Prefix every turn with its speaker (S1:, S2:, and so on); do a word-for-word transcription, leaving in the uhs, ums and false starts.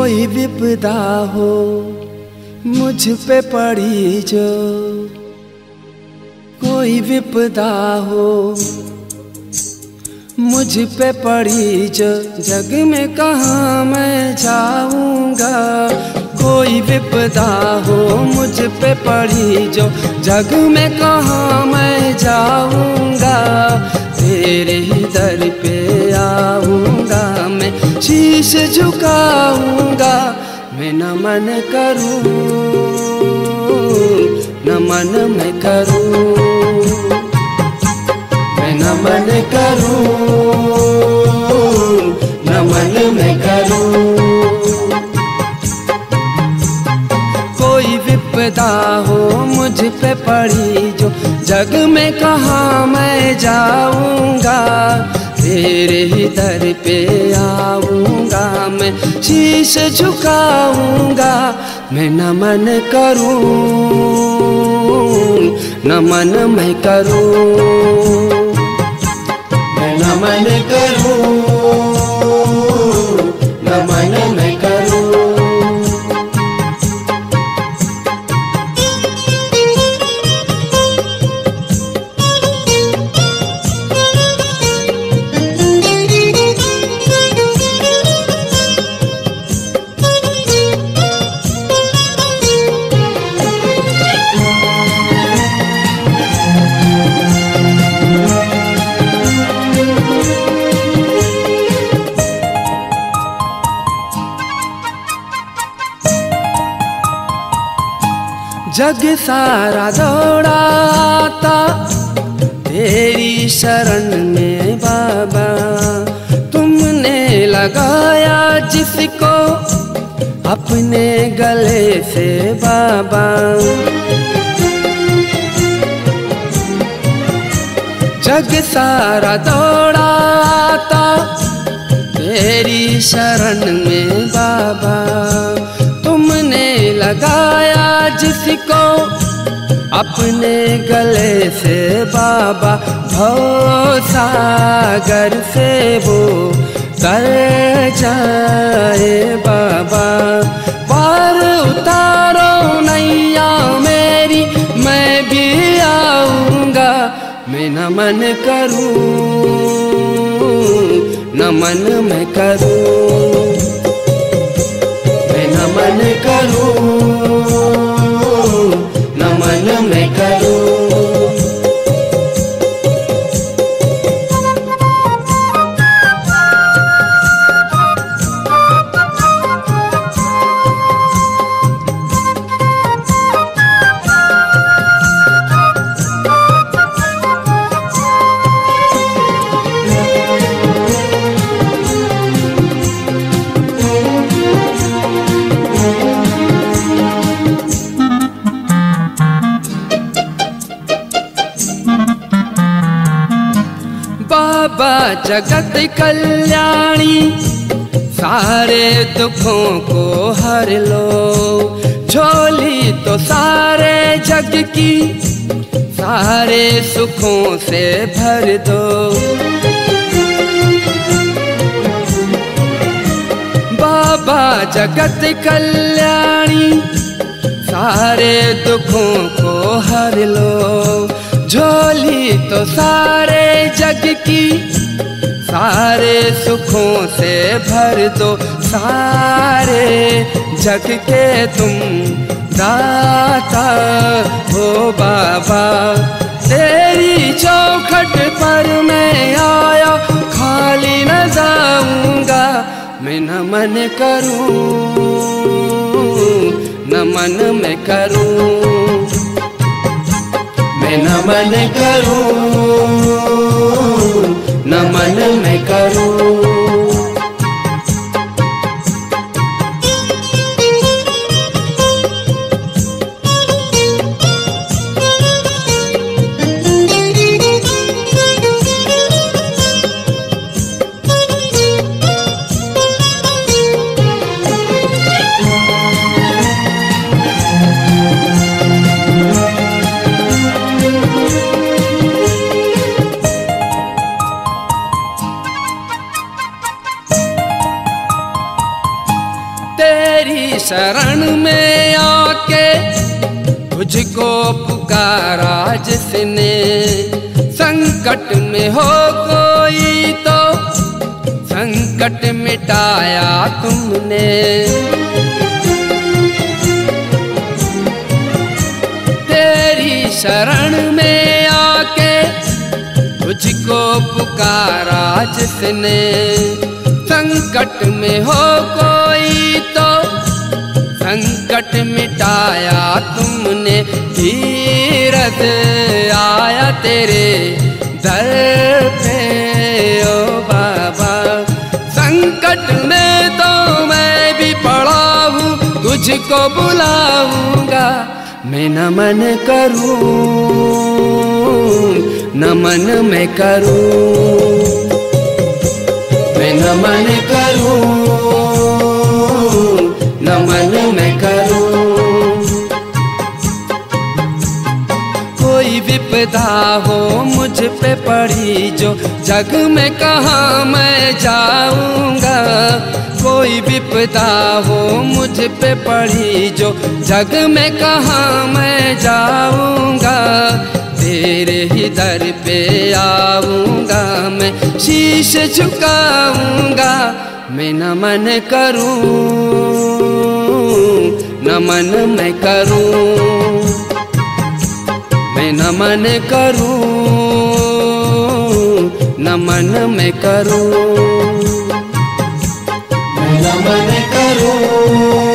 S1: कोई विपदा हो मुझ पे पड़ी जो, कोई विपदा हो मुझ पे पड़ी जो, जग में कहाँ मैं जाऊंगा। कोई विपदा हो मुझ पे पड़ी जो, जग में कहाँ मैं जाऊंगा। तेरे ही दर पे आऊंगा मैं, शीश झुकाऊंगा मैं, नमन करूं नमन मैं करूं, मैं नमन करूं नमन मैं करूं। कोई विपदा हो मुझ पे पड़ी जो, जग में कहाँ मैं जाऊंगा। तेरे ही दर पे आऊंगा मैं, शीश झुकाऊंगा मैं, नमन करूं नमन मैं करूं, मैं नमन करूं नमन मैं करूं। जग सारा दौड़ाता तेरी शरण में बाबा, तुमने लगाया जिसको अपने गले से बाबा। जग सारा दौड़ाता तेरी शरण में बाबा, तुमने लगाया जिसको अपने गले से बाबा। भव सागर से वो तर जाए बाबा, पार उतारो नैया मेरी, मैं भी आऊंगा। मैं नमन करूं नमन मैं करूं, मैं नमन करूं नमन मैं करूं। बाबा जगत कल्याणी, सारे दुखों को हर लो। झोली तो सारे जग की, सारे सुखों से भर दो। बाबा जगत कल्याणी, सारे दुखों को हर लो। झोली तो सारे जग की, सारे सुखों से भर दो। सारे जग के तुम दाता हो बाबा, तेरी चौखट पर मैं आया, खाली न जाऊंगा। मैं नमन करूं नमन मैं करूं, मैं नमन करूं नमन मैं करूं। तेरी शरण में आके तुझको पुकारा जिसने, संकट में हो कोई तो संकट मिटाया तुमने। तेरी शरण में आके तुझको पुकारा जिसने, संकट में हो कोई तो संकट मिटाया तुमने। धीरज आया तेरे दर पे ओ बाबा, संकट में तो मैं भी पड़ा हूँ, तुझको बुलाऊंगा मैं नमन करूं, नमन मैं करूं, मैं नमन करूं, नमन मैं करूं। कोई विपदा हो मुझ पे पड़ी जो, जग में कहाँ मैं जाऊंगा। कोई विपदा हो मुझ पे पड़ी जो, जग में कहाँ मैं जाऊंगा। तेरे ही दर पे आऊंगा मैं, शीश झुकाऊंगा मैं नमन करूं, नमन मैं करूं, मैं नमन करूं, नमन मैं करूं, मैं नमन करूं।